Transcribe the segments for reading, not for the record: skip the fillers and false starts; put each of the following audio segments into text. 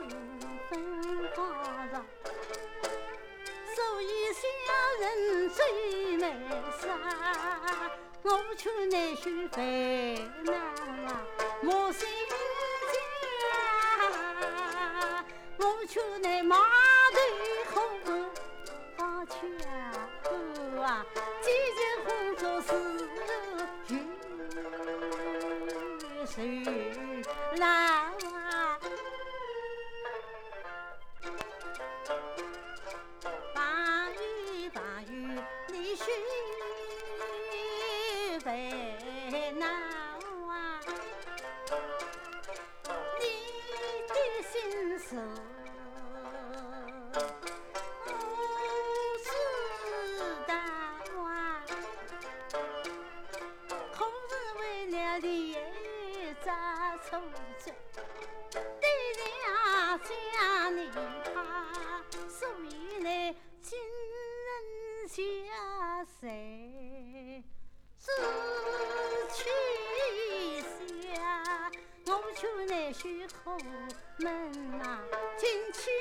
分花上，所以小人最美杀。我却难学烦恼，莫心家，我却难马头空好巧啊，几件工作事与谁来？八月你须烦恼啊，你的心事我知道啊，可是为了猎杂错罪，对了家你怕，所以呢今人下谁失去下，我却难学后门啊进去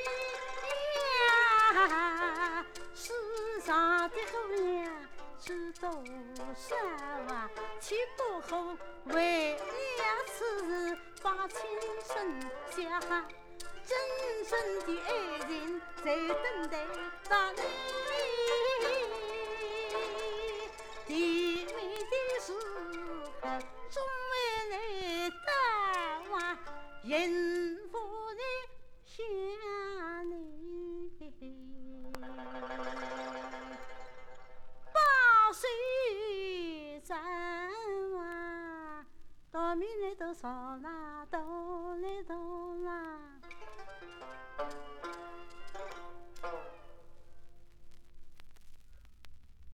呀，世上的姑娘知多少啊，岂不后为了此事把青春下，真正的爱情在等待着你，甜蜜的事